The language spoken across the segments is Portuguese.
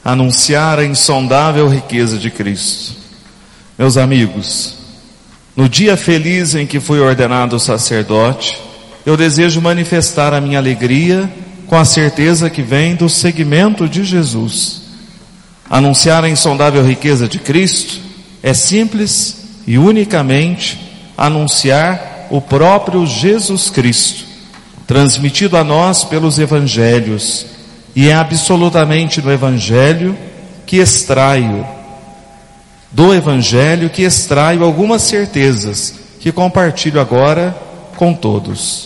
anunciar a insondável riqueza de Cristo. Meus amigos, no dia feliz em que fui ordenado sacerdote, eu desejo manifestar a minha alegria com a certeza que vem do seguimento de Jesus. Anunciar a insondável riqueza de Cristo é simples e unicamente anunciar o próprio Jesus Cristo, transmitido a nós pelos evangelhos, e é absolutamente do evangelho que extraio algumas certezas que compartilho agora com todos.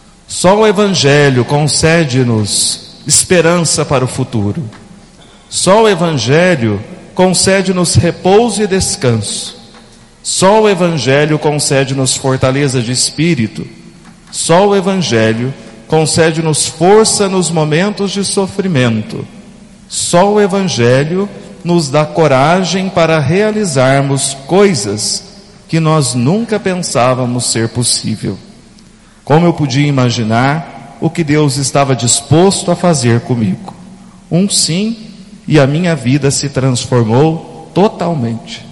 Só o evangelho concede-nos esperança para o futuro. Só o evangelho concede-nos repouso e descanso. Só o evangelho concede-nos fortaleza de espírito. Só o evangelho concede-nos força nos momentos de sofrimento. Só o evangelho nos dá coragem para realizarmos coisas que nós nunca pensávamos ser possível. Como eu podia imaginar o que Deus estava disposto a fazer comigo? Um sim, e a minha vida se transformou totalmente.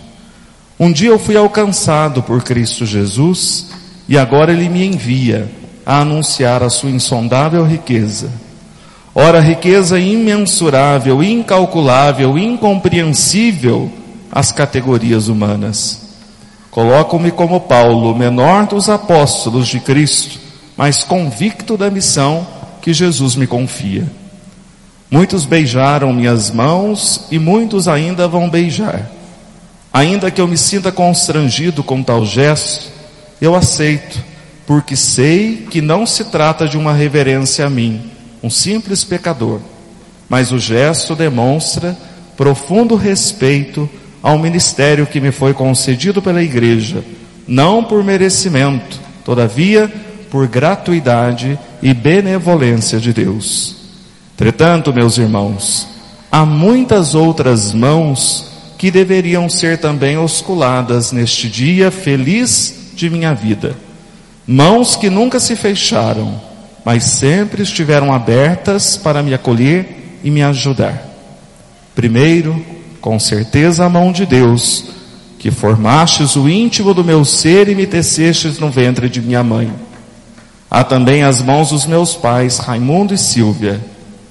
Um dia eu fui alcançado por Cristo Jesus, e agora Ele me envia a anunciar a sua insondável riqueza. Ora, riqueza imensurável, incalculável, incompreensível às categorias humanas. Coloco-me como Paulo, menor dos apóstolos de Cristo, mas convicto da missão que Jesus me confia. Muitos beijaram minhas mãos e muitos ainda vão beijar. Ainda que eu me sinta constrangido com tal gesto, eu aceito, porque sei que não se trata de uma reverência a mim, um simples pecador, mas o gesto demonstra profundo respeito ao ministério que me foi concedido pela igreja, não por merecimento, todavia por gratuidade e benevolência de Deus. Entretanto, meus irmãos, há muitas outras mãos que deveriam ser também osculadas neste dia feliz de minha vida. Mãos que nunca se fecharam, mas sempre estiveram abertas para me acolher e me ajudar. Primeiro, com certeza, a mão de Deus, que formastes o íntimo do meu ser e me tecestes no ventre de minha mãe. Há também as mãos dos meus pais, Raimundo e Silvia,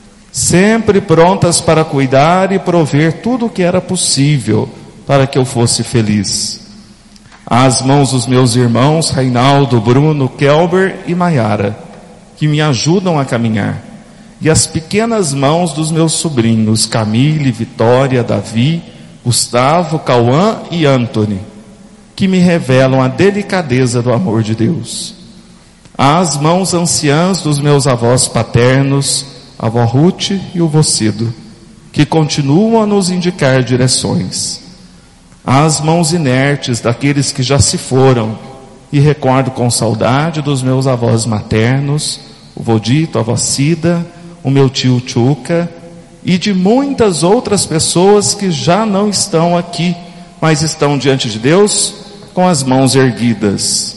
sempre prontas para cuidar e prover tudo o que era possível para que eu fosse feliz. Há as mãos dos meus irmãos, Reinaldo, Bruno, Kelber e Maiara, que me ajudam a caminhar. E as pequenas mãos dos meus sobrinhos, Camille, Vitória, Davi, Gustavo, Cauã e Anthony, que me revelam a delicadeza do amor de Deus. Há as mãos anciãs dos meus avós paternos, a avó Ruth e o vô Cido, que continuam a nos indicar direções. Há as mãos inertes daqueles que já se foram, e recordo com saudade dos meus avós maternos, o vô Dito, a avó Cida, o meu tio Tchuca, e de muitas outras pessoas que já não estão aqui, mas estão diante de Deus com as mãos erguidas.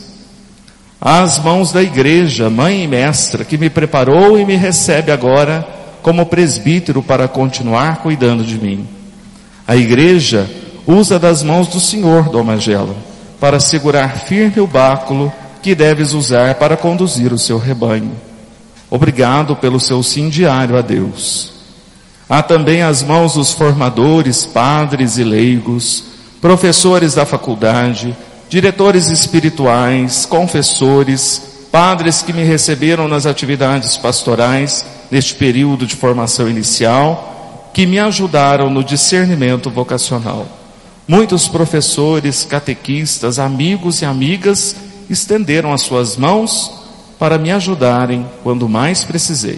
Há as mãos da igreja, mãe e mestra, que me preparou e me recebe agora como presbítero para continuar cuidando de mim. A igreja usa das mãos do Senhor, Dom Magela, para segurar firme o báculo que deves usar para conduzir o seu rebanho. Obrigado pelo seu sim diário a Deus. Há também as mãos dos formadores, padres e leigos, professores da faculdade, diretores espirituais, confessores, padres que me receberam nas atividades pastorais neste período de formação inicial, que me ajudaram no discernimento vocacional. Muitos professores, catequistas, amigos e amigas estenderam as suas mãos para me ajudarem quando mais precisei.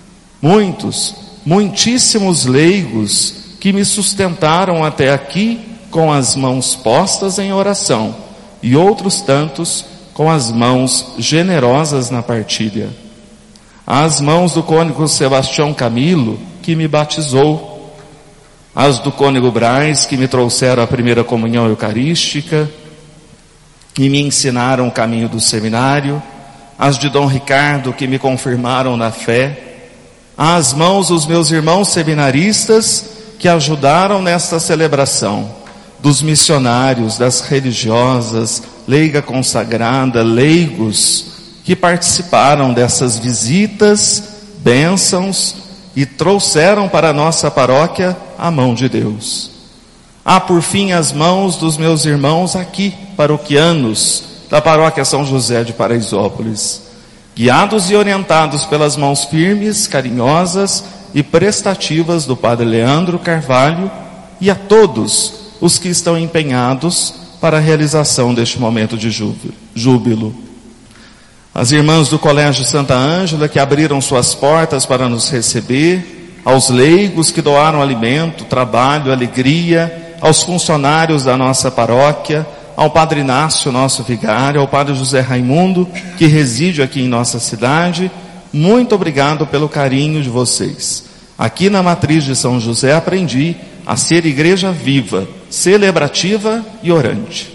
Muitíssimos leigos que me sustentaram até aqui com as mãos postas em oração, e outros tantos com as mãos generosas na partilha. As mãos do cônego Sebastião Camilo, que me batizou, as do cônego Braz, que me trouxeram a primeira comunhão eucarística e me ensinaram o caminho do seminário, as de Dom Ricardo, que me confirmaram na fé, as mãos dos meus irmãos seminaristas, que ajudaram nesta celebração, dos missionários, das religiosas, leiga consagrada, leigos, que participaram dessas visitas, bênçãos e trouxeram para a nossa paróquia a mão de Deus. Há por fim as mãos dos meus irmãos aqui, paroquianos, da paróquia São José de Paraisópolis, guiados e orientados pelas mãos firmes, carinhosas e prestativas do Padre Leandro Carvalho, e a todos os que estão empenhados para a realização deste momento de júbilo. As irmãs do Colégio Santa Ângela, que abriram suas portas para nos receber, aos leigos que doaram alimento, trabalho, alegria, aos funcionários da nossa paróquia, ao Padre Inácio, nosso vigário, ao Padre José Raimundo, que reside aqui em nossa cidade, muito obrigado pelo carinho de vocês. Aqui na Matriz de São José aprendi a ser igreja viva, celebrativa e orante.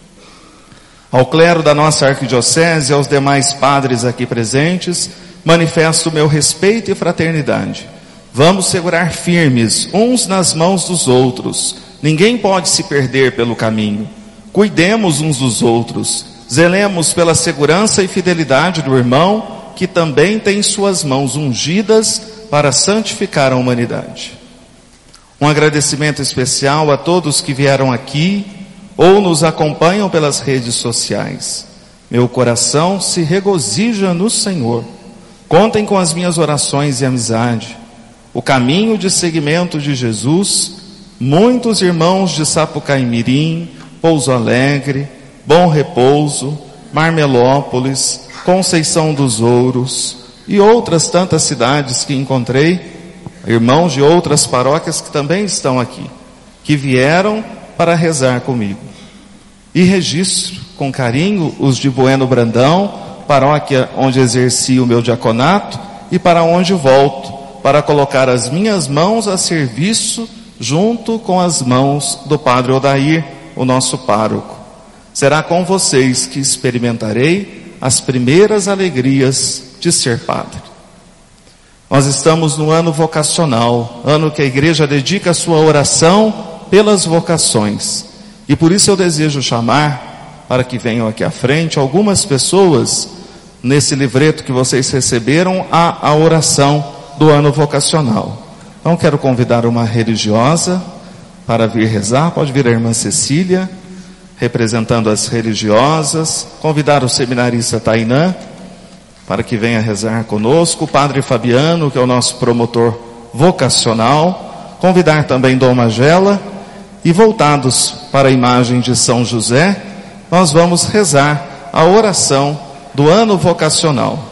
Ao clero da nossa arquidiocese e aos demais padres aqui presentes, manifesto meu respeito e fraternidade. Vamos segurar firmes uns nas mãos dos outros. Ninguém pode se perder pelo caminho. Cuidemos uns dos outros. Zelemos pela segurança e fidelidade do irmão, que também tem suas mãos ungidas para santificar a humanidade. Um agradecimento especial a todos que vieram aqui ou nos acompanham pelas redes sociais. Meu coração se regozija no Senhor. Contem com as minhas orações e amizade. O caminho de seguimento de Jesus, muitos irmãos de Sapucaimirim, Pouso Alegre, Bom Repouso, Marmelópolis, Conceição dos Ouros e outras tantas cidades que encontrei, irmãos de outras paróquias que também estão aqui, que vieram para rezar comigo. E registro com carinho os de Bueno Brandão, paróquia onde exerci o meu diaconato e para onde volto, para colocar as minhas mãos a serviço junto com as mãos do Padre Odair, o nosso pároco. Será com vocês que experimentarei as primeiras alegrias de ser padre. Nós estamos no ano vocacional, ano que a igreja dedica a sua oração pelas vocações. E por isso eu desejo chamar, para que venham aqui à frente, algumas pessoas, nesse livreto que vocês receberam, a oração do ano vocacional. Então quero convidar uma religiosa para vir rezar. Pode vir a irmã Cecília, representando as religiosas. Convidar o seminarista Tainã, para que venha rezar conosco. O Padre Fabiano, que é o nosso promotor vocacional. Convidar também Dom Magela. E voltados para a imagem de São José, nós vamos rezar a oração do ano vocacional.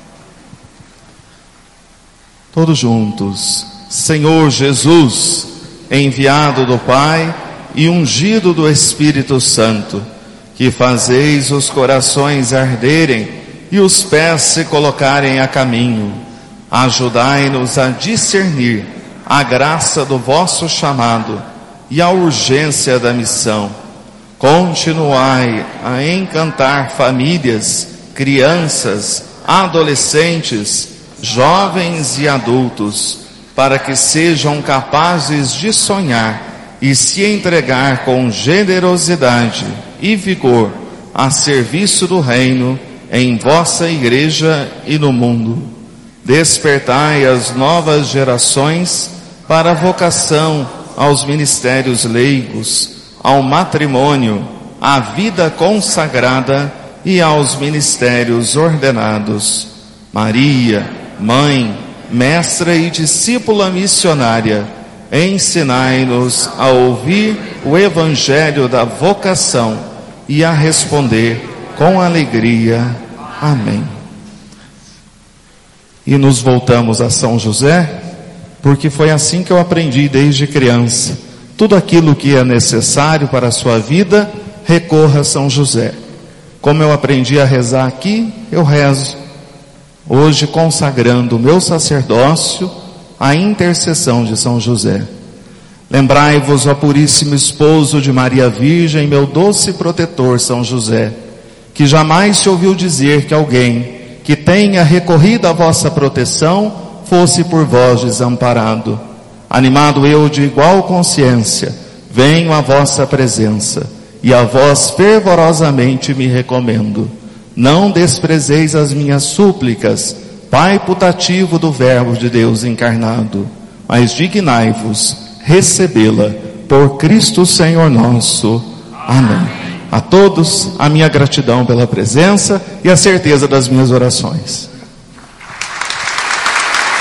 Todos juntos. Senhor Jesus, enviado do Pai e ungido do Espírito Santo, que fazeis os corações arderem e os pés se colocarem a caminho, ajudai-nos a discernir a graça do vosso chamado e a urgência da missão. Continuai a encantar famílias, crianças, adolescentes, jovens e adultos, para que sejam capazes de sonhar e se entregar com generosidade e vigor a serviço do reino em vossa igreja e no mundo. Despertai as novas gerações para a vocação aos ministérios leigos, ao matrimônio, à vida consagrada e aos ministérios ordenados. Maria, mãe, mestra e discípula missionária, ensinai-nos a ouvir o evangelho da vocação e a responder com alegria. Amém. E nos voltamos a São José, porque foi assim que eu aprendi desde criança. Tudo aquilo que é necessário para a sua vida, recorra a São José. Como eu aprendi a rezar aqui, eu rezo. Hoje consagrando o meu sacerdócio à intercessão de São José. Lembrai-vos, ó puríssimo esposo de Maria Virgem, meu doce protetor São José, que jamais se ouviu dizer que alguém que tenha recorrido à vossa proteção fosse por vós desamparado. animado eu de igual consciência, venho à vossa presença, e a vós fervorosamente me recomendo. Não desprezeis as minhas súplicas, Pai putativo do Verbo de Deus encarnado, mas dignai-vos recebê-la por Cristo Senhor nosso. Amém. A todos a minha gratidão pela presença e a certeza das minhas orações.